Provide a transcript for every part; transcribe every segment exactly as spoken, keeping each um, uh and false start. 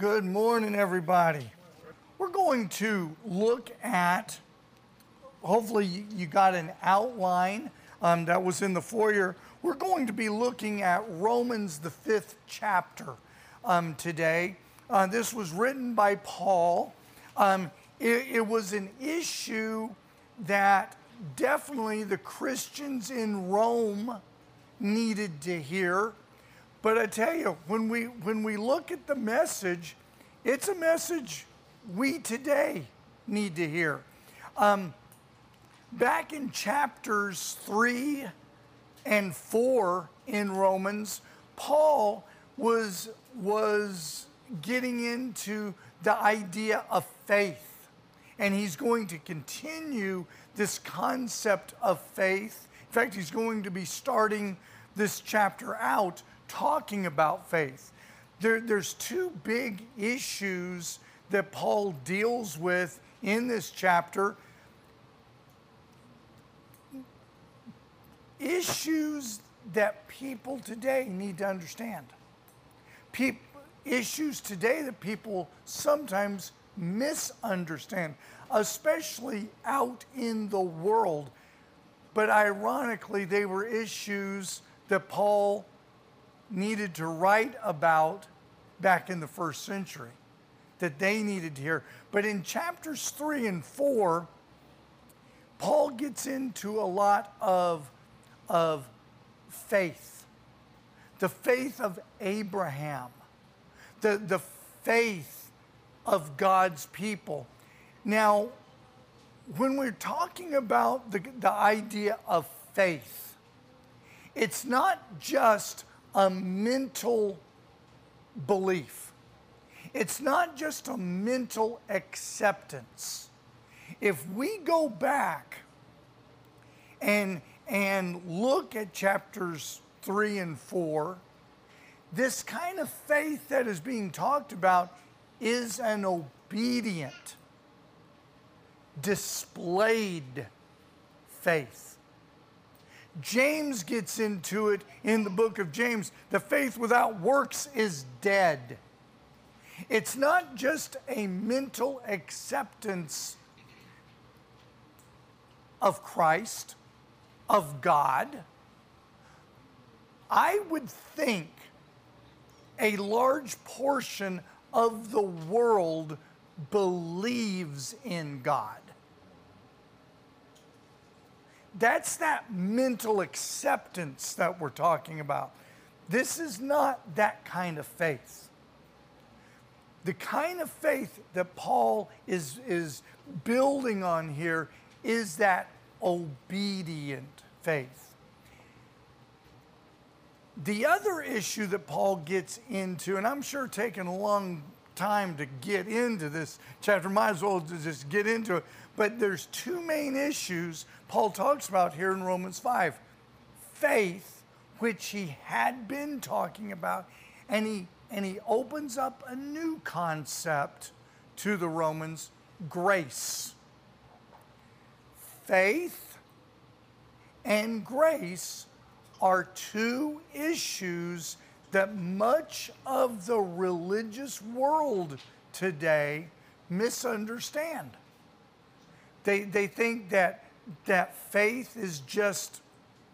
Good morning, everybody. We're going to look at, hopefully you you got an outline um, that was in the foyer. We're going to be looking at Romans, the fifth chapter um, today. Uh, this was written by Paul. Um, it, it was an issue that definitely the Christians in Rome needed to hear. But I tell you, when we when we look at the message, it's a message we today need to hear. Um, back in chapters three and four in Romans, Paul was was getting into the idea of faith, and he's going to continue this concept of faith. In fact, he's going to be starting this chapter out talking about faith. There, there's two big issues that Paul deals with in this chapter. Issues that people today need to understand. Pe- issues today that people sometimes misunderstand, especially out in the world. But ironically, they were issues that Paul needed to write about back in the first century, that they needed to hear. But in chapters three and four, Paul gets into a lot of, of faith. The faith of Abraham, the, the faith of God's people. Now, when we're talking about the, the idea of faith, it's not just a mental belief. It's not just a mental acceptance. If we go back and, and look at chapters three and four, this kind of faith that is being talked about is an obedient, displayed faith. James gets into it in the book of James. The faith without works is dead. It's not just a mental acceptance of Christ, of God. I would think a large portion of the world believes in God. That's that mental acceptance that we're talking about. This is not that kind of faith. The kind of faith that Paul is, is building on here is that obedient faith. The other issue that Paul gets into, and I'm sure taking a long time to get into this chapter, might as well just get into it, but there's two main issues Paul talks about here in Romans five. Faith, which he had been talking about, and he, and he opens up a new concept to the Romans, grace. Faith and grace are two issues that much of the religious world today misunderstand. They, they think that, that faith is just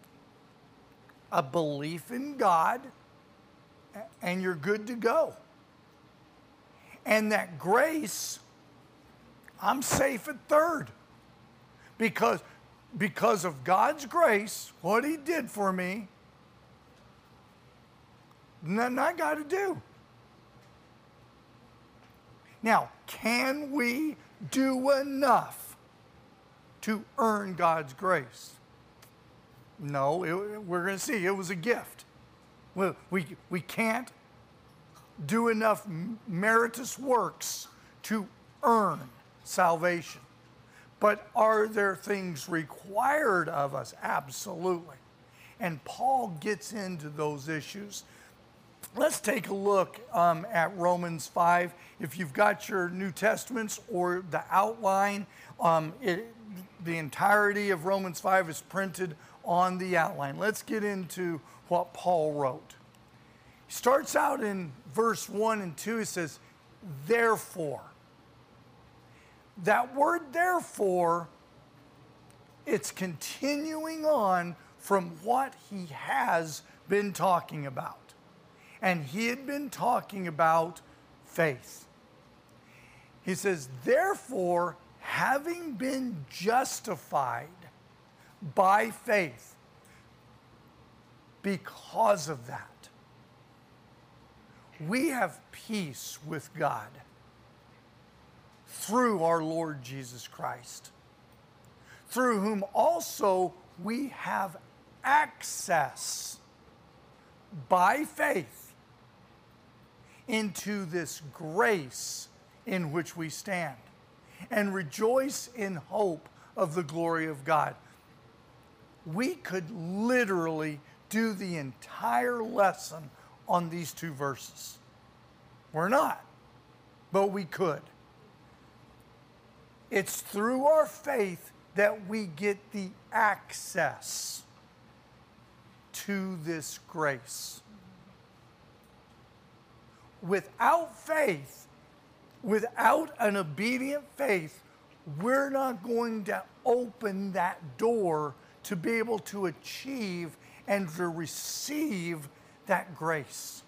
a belief in God and you're good to go. And that grace, I'm safe at third. Because, because of God's grace, what he did for me, nothing I got to do. Now, can we do enough to earn God's grace? No, it, we're going to see. It was a gift. We, we, we can't do enough meritorious works to earn salvation. But are there things required of us? Absolutely. And Paul gets into those issues. Let's take a look um, at Romans five. If you've got your New Testaments or the outline, um, it, the entirety of Romans five is printed on the outline. Let's get into what Paul wrote. He starts out in verse one and two. He says, therefore. That word therefore, it's continuing on from what he has been talking about. And he had been talking about faith. He says, therefore, having been justified by faith, because of that, we have peace with God through our Lord Jesus Christ, through whom also we have access by faith into this grace in which we stand, and rejoice in hope of the glory of God. We could literally do the entire lesson on these two verses. We're not, but we could. It's through our faith that we get the access to this grace. Without faith, without an obedient faith, we're not going to open that door to be able to achieve and to receive that grace.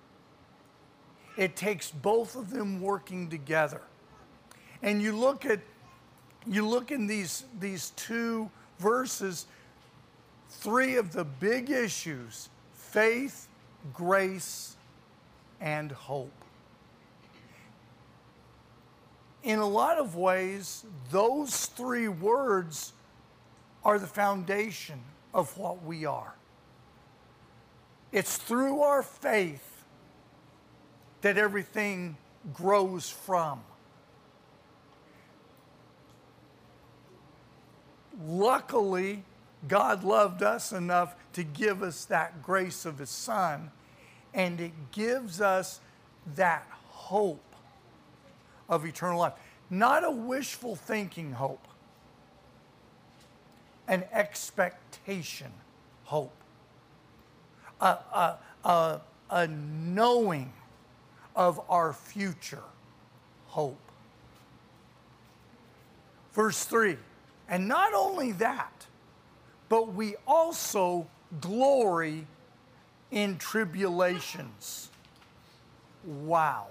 It takes both of them working together. And you look at you look in these these two verses, three of the big issues: faith, grace, and hope. In a lot of ways, those three words are the foundation of what we are. It's through our faith that everything grows from. Luckily, God loved us enough to give us that grace of His Son, and it gives us that hope of eternal life. Not a wishful thinking hope, an expectation hope, a, a, a, a knowing of our future hope. Verse three, and not only that, but we also glory in tribulations. Wow.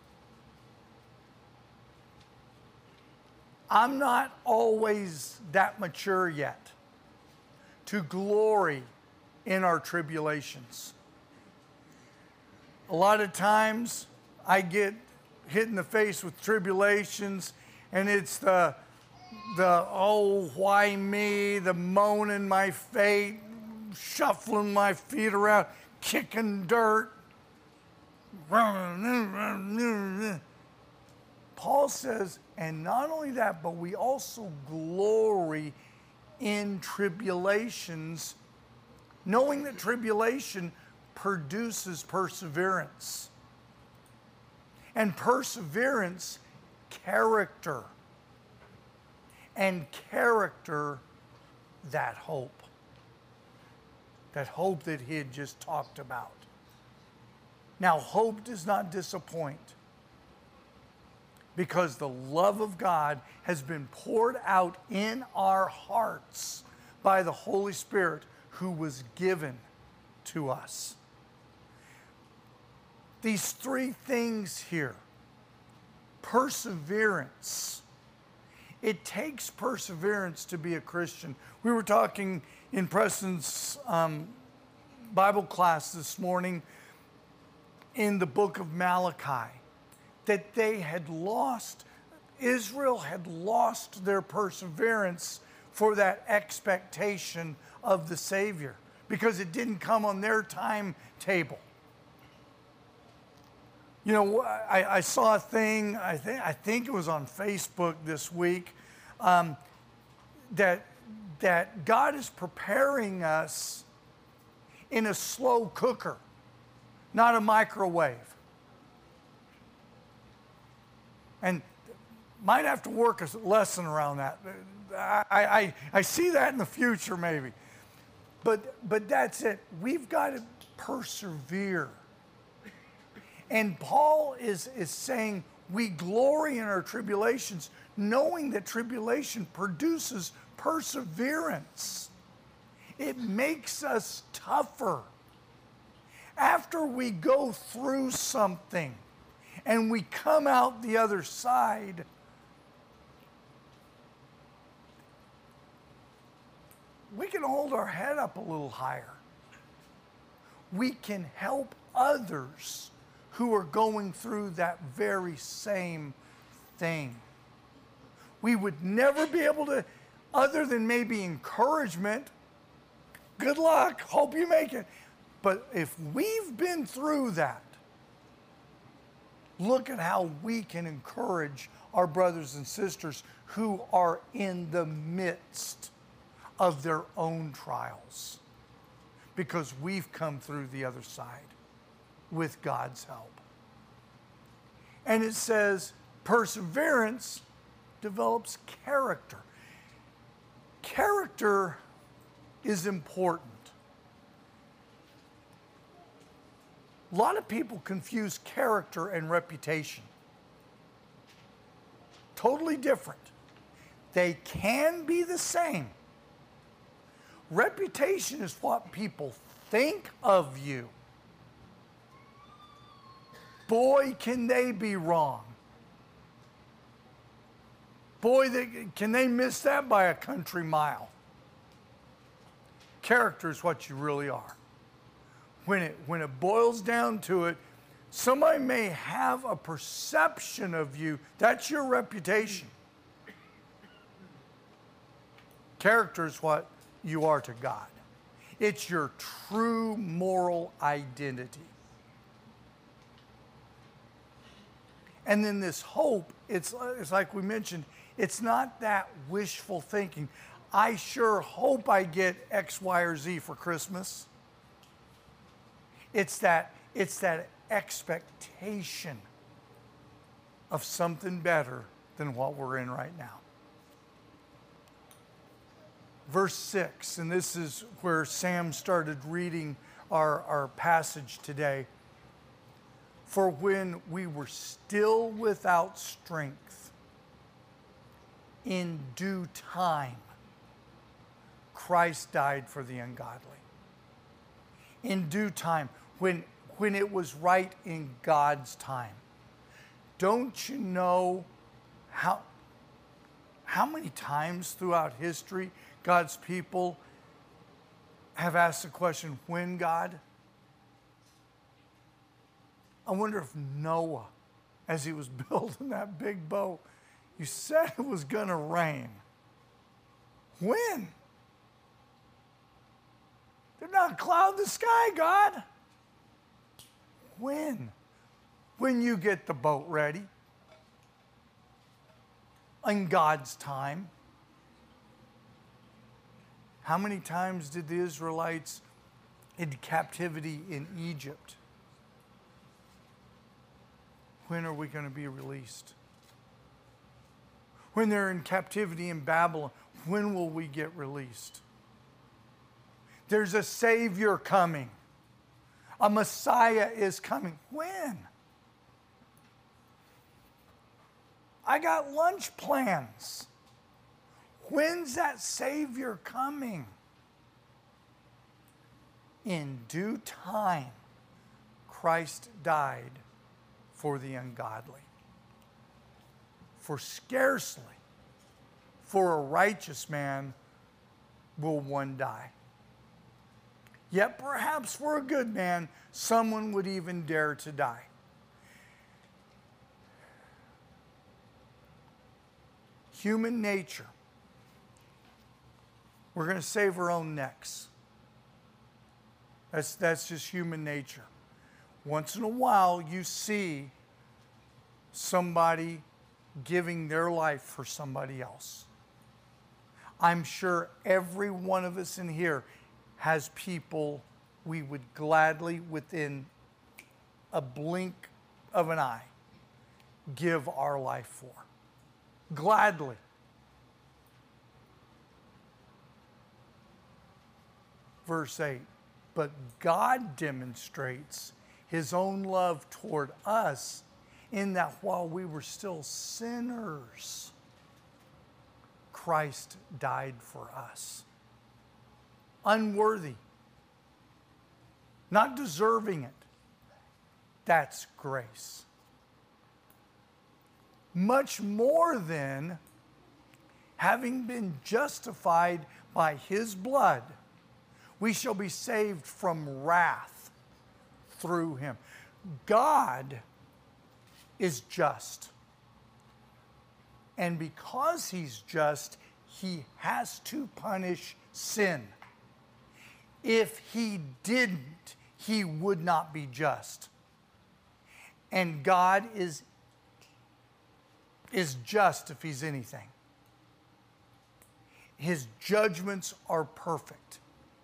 I'm not always that mature yet to glory in our tribulations. A lot of times I get hit in the face with tribulations, and it's the, the oh, why me, the moaning my fate, shuffling my feet around, kicking dirt. Paul says, and not only that, but we also glory in tribulations, knowing that tribulation produces perseverance. And perseverance, character. And character, that hope. That hope that he had just talked about. Now, hope does not disappoint, because the love of God has been poured out in our hearts by the Holy Spirit who was given to us. These three things here: perseverance. It takes perseverance to be a Christian. We were talking in Preston's um, Bible class this morning in the book of Malachi, that they had lost, Israel had lost their perseverance for that expectation of the Savior, because it didn't come on their timetable. You know, I, I saw a thing, I think, I think it was on Facebook this week, um, that, that God is preparing us in a slow cooker, not a microwave. And might have to work a lesson around that. I, I, I see that in the future maybe. But, but that's it. We've got to persevere. And Paul is, is saying We glory in our tribulations, knowing that tribulation produces perseverance. It makes us tougher. After we go through something and we come out the other side, we can hold our head up a little higher. We can help others who are going through that very same thing. We would never be able to, other than maybe encouragement, good luck, hope you make it. But if we've been through that, look at how we can encourage our brothers and sisters who are in the midst of their own trials, because we've come through the other side with God's help. And it says perseverance develops character. Character is important. A lot of people confuse character and reputation. Totally different. They can be the same. Reputation is what people think of you. Boy, can they be wrong. Boy, they, can they miss that by a country mile. Character is what you really are. When it, when it boils down to it, somebody may have a perception of you. That's your reputation. Character is what you are to God. It's your true moral identity. And then this hope, it's, it's like we mentioned, it's not that wishful thinking. I sure hope I get X, Y, or Z for Christmas. It's that, it's that expectation of something better than what we're in right now. Verse six, and this is where Sam started reading our, our passage today. For when we were still without strength, in due time, Christ died for the ungodly. In due time, when, when it was right in God's time. Don't you know how, how many times throughout history God's people have asked the question, when, God? I wonder if Noah, as he was building that big boat, you said it was going to rain. When? There's not a cloud in the sky, God. When? When you get the boat ready. In God's time. How many times did the Israelites in captivity in Egypt? When are we going to be released? When they're in captivity in Babylon, when will we get released? There's a Savior coming. A Messiah is coming. When? I got lunch plans. When's that Savior coming? In due time, Christ died for the ungodly. For scarcely for a righteous man will one die. Yet perhaps for a good man, someone would even dare to die. Human nature. We're going to save our own necks. That's, that's just human nature. Once in a while, you see somebody giving their life for somebody else. I'm sure every one of us in here has people we would gladly, within a blink of an eye, give our life for. Gladly. Verse eight, but God demonstrates His own love toward us in that while we were still sinners, Christ died for us. Unworthy, not deserving it. That's grace. Much more than having been justified by his blood, we shall be saved from wrath through him. God is just. And because he's just, he has to punish sin. If he didn't, he would not be just. And God is, is just if he's anything. His judgments are perfect.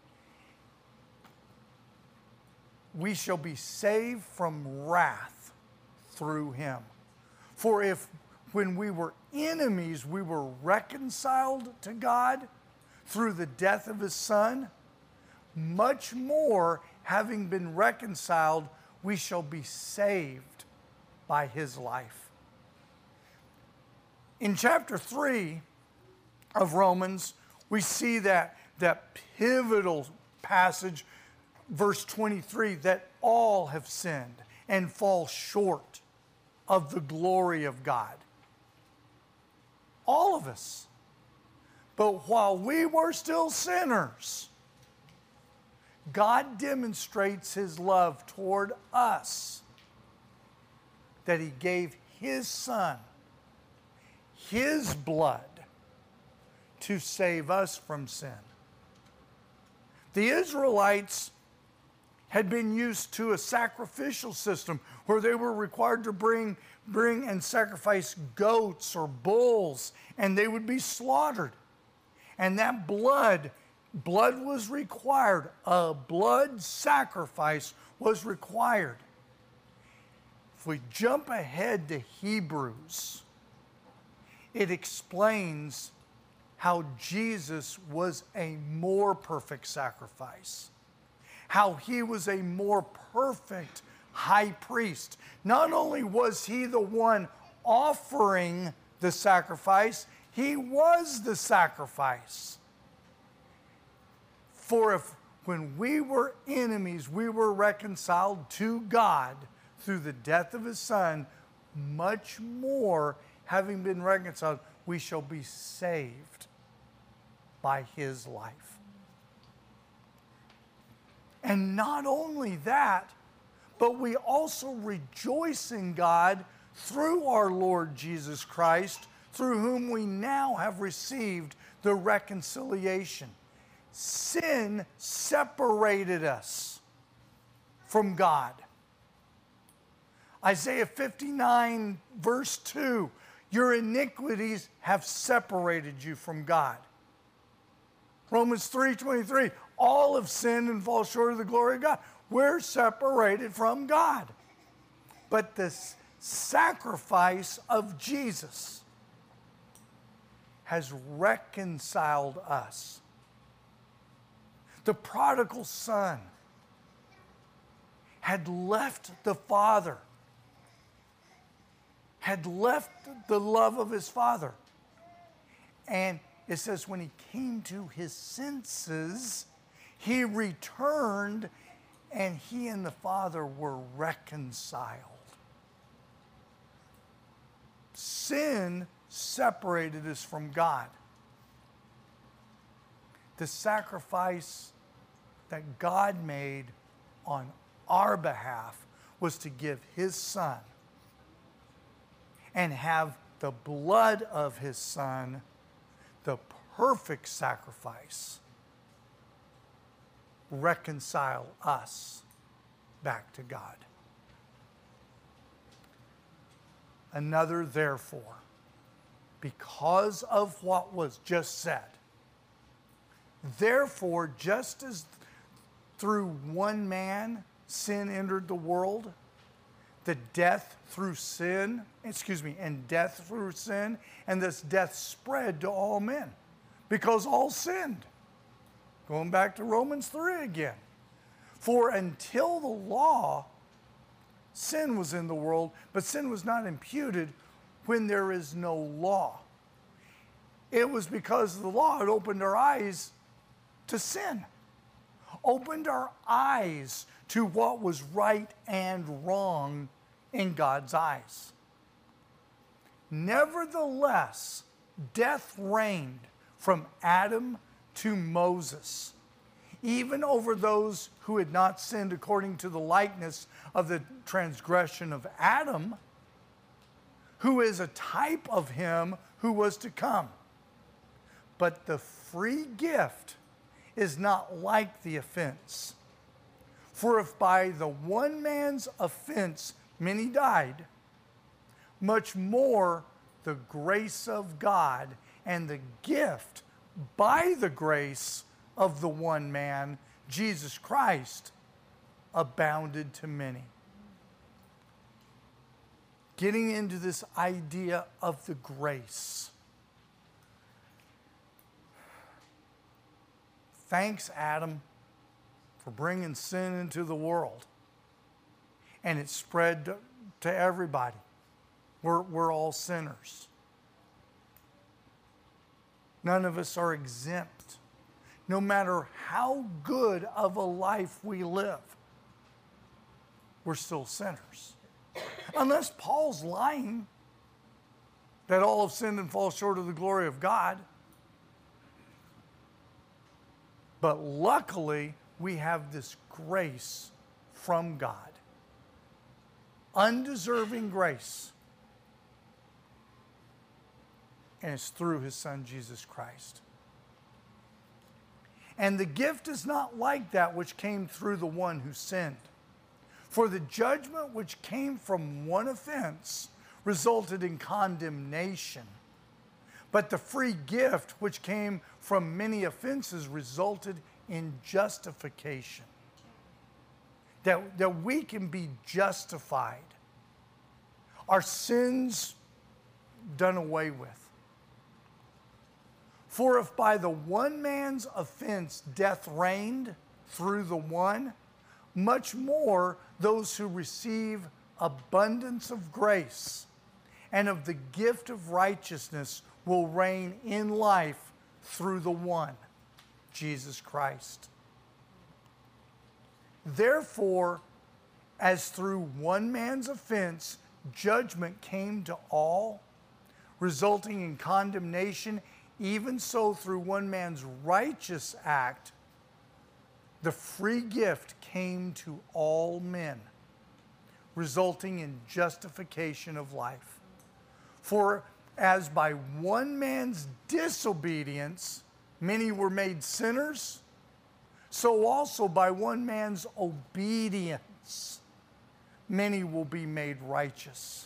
We shall be saved from wrath through him. For if when we were enemies, we were reconciled to God through the death of his Son, much more, having been reconciled, we shall be saved by his life. In chapter three of Romans, we see that, that pivotal passage, verse twenty-three, that all have sinned and fall short of the glory of God. All of us. But while we were still sinners, God demonstrates his love toward us, that he gave his Son, his blood, to save us from sin. The Israelites had been used to a sacrificial system where they were required to bring, bring and sacrifice goats or bulls, and they would be slaughtered. And that blood, blood was required. A blood sacrifice was required. If we jump ahead to Hebrews, it explains how Jesus was a more perfect sacrifice. How he was a more perfect high priest. Not only was he the one offering the sacrifice, he was the sacrifice. For if when we were enemies, we were reconciled to God through the death of his Son, much more, having been reconciled, we shall be saved by his life. And not only that, but we also rejoice in God through our Lord Jesus Christ, through whom we now have received the reconciliation. Sin separated us from God. Isaiah fifty-nine, verse two, your iniquities have separated you from God. Romans three twenty-three, all have sinned and fall short of the glory of God. We're separated from God. But the sacrifice of Jesus has reconciled us. The prodigal son had left the Father, had left the love of his Father. And it says when he came to his senses, he returned and he and the Father were reconciled. Sin separated us from God. The sacrifice that God made on our behalf was to give his Son and have the blood of his Son, the perfect sacrifice, reconcile us back to God. Another therefore, because of what was just said, therefore, just as through one man sin entered the world, the death through sin, excuse me, and death through sin, and this death spread to all men because all sinned. Going back to Romans three again. For until the law, sin was in the world, but sin was not imputed when there is no law. It was because the law had opened our eyes to sin, opened our eyes to what was right and wrong in God's eyes. Nevertheless, death reigned from Adam to Moses, even over those who had not sinned according to the likeness of the transgression of Adam, who is a type of him who was to come. But the free gift is not like the offense. For if by the one man's offense many died, much more the grace of God and the gift by the grace of the one man, Jesus Christ, abounded to many. Getting into this idea of the grace. Thanks, Adam, for bringing sin into the world. And it spread to, to everybody. We're, we're all sinners. None of us are exempt. No matter how good of a life we live, we're still sinners. Unless Paul's lying that all have sinned and fall short of the glory of God. But luckily, we have this grace from God. Undeserving grace. And it's through his Son, Jesus Christ. And the gift is not like that which came through the one who sinned. For the judgment which came from one offense resulted in condemnation. But the free gift which came from many offenses resulted in justification. That, that we can be justified. Our sins done away with. For if by the one man's offense death reigned through the one, much more those who receive abundance of grace and of the gift of righteousness will reign in life through the one, Jesus Christ. Therefore, as through one man's offense judgment came to all, resulting in condemnation, even so through one man's righteous act, the free gift came to all men, resulting in justification of life. For as by one man's disobedience many were made sinners, so also by one man's obedience many will be made righteous.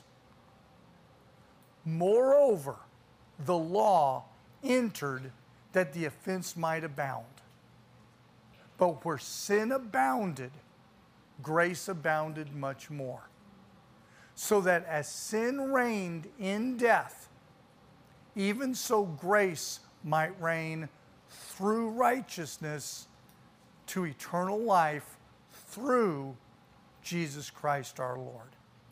Moreover, the law entered that the offense might abound. But where sin abounded, grace abounded much more. So that as sin reigned in death, even so grace might reign through righteousness to eternal life through Jesus Christ our Lord.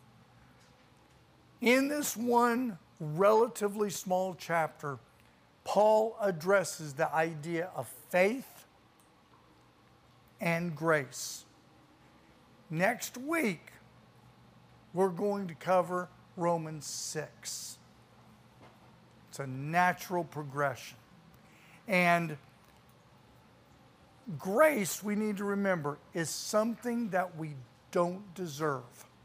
In this one relatively small chapter, Paul addresses the idea of faith and grace. Next week, we're going to cover Romans six. It's a natural progression. And grace, we need to remember, is something that we don't deserve.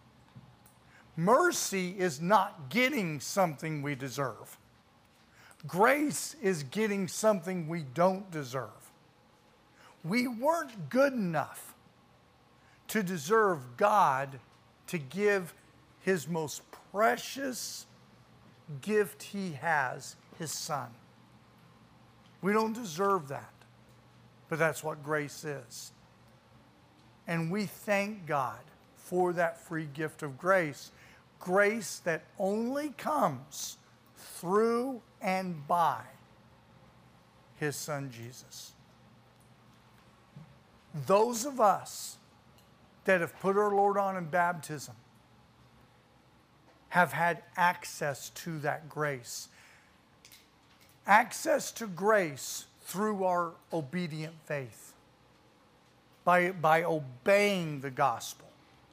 Mercy is not getting something we deserve. Grace is getting something we don't deserve. We weren't good enough to deserve God to give his most precious gift he has, his Son. We don't deserve that, but that's what grace is. And we thank God for that free gift of grace, grace that only comes through and by his Son Jesus. Those of us that have put our Lord on in baptism have had access to that grace. Access to grace through our obedient faith, by, by obeying the gospel.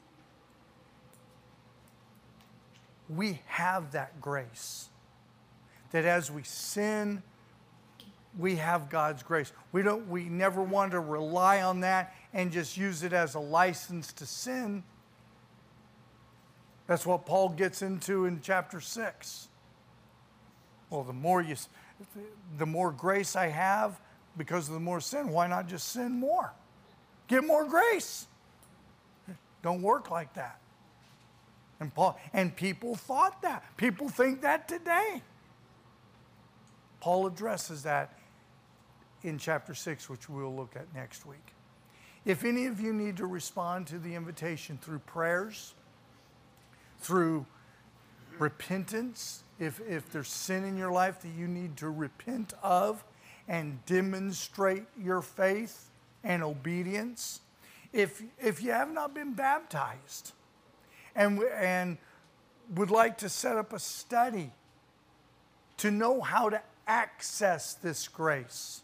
We have that grace. That as we sin, we have God's grace. We don't. We never want to rely on that and just use it as a license to sin. That's what Paul gets into in chapter six. Well, the more you, the more grace I have because of the more sin, why not just sin more? Get more grace. Don't work like that. And Paul and people thought that. People think that today. Paul addresses that in chapter six, which we'll look at next week. If any of you need to respond to the invitation through prayers, through repentance, if, if there's sin in your life that you need to repent of and demonstrate your faith and obedience, if, if you have not been baptized and, and would like to set up a study to know how to access this grace,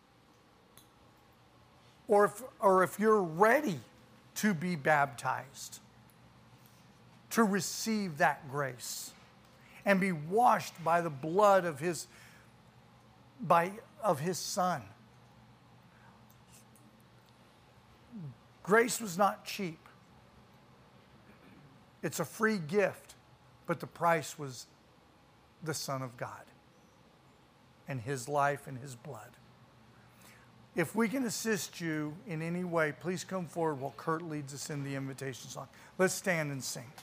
or if, or if you're ready to be baptized, to receive that grace and be washed by the blood of his, by, of his Son. Grace was not cheap. It's a free gift, but the price was the Son of God and his life and his blood. If we can assist you in any way, please come forward while Kurt leads us in the invitation song. Let's stand and sing.